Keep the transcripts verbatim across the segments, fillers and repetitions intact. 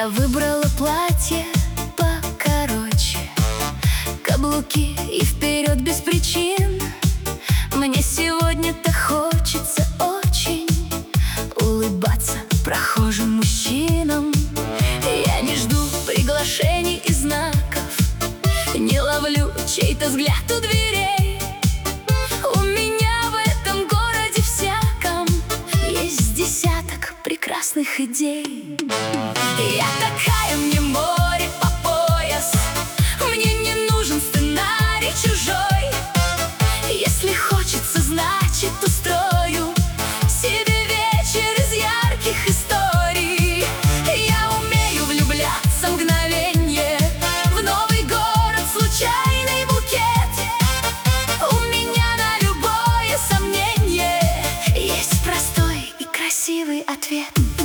Я выбрала платье покороче, каблуки и вперед без причин. Мне сегодня-то хочется очень улыбаться прохожим мужчинам. Я не жду приглашений и знаков, не ловлю чей-то взгляд у дверей. У меня в этом городе всяком есть десяток прекрасных идей. Я такая, мне море по пояс, мне не нужен сценарий чужой. Если хочется, значит устрою себе вечер из ярких историй. Я умею влюбляться в мгновенье, в новый город случайный букет. У меня на любое сомнение есть простой и красивый ответ.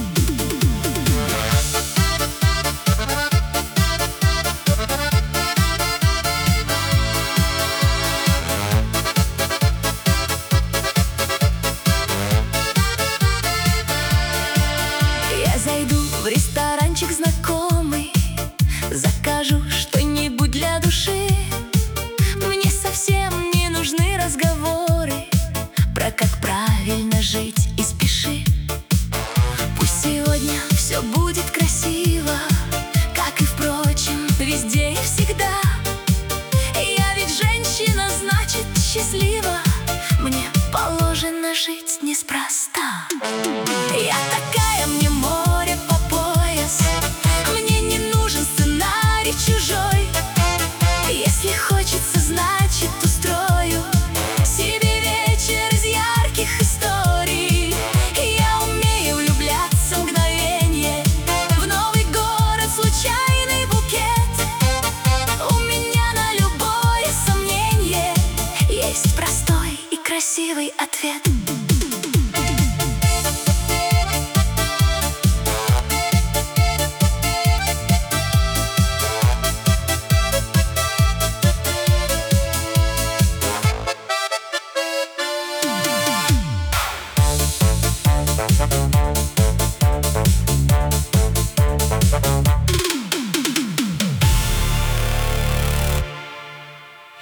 Зайду в ресторанчик знакомый, закажу что-нибудь для души. Мне совсем не нужны разговоры про как правильно жить и спеши. Пусть сегодня все будет красиво, как и, впрочем, везде и всегда. Я ведь женщина, значит счастлива, мне положено жить неспроста. Я такая, мне море по пояс, мне не нужен сценарий чужой. Если хочется, значит устрою себе вечер из ярких историй. Я умею влюбляться в мгновенье, в новый город случайный букет. У меня на любое сомнение есть простой и красивый ответ.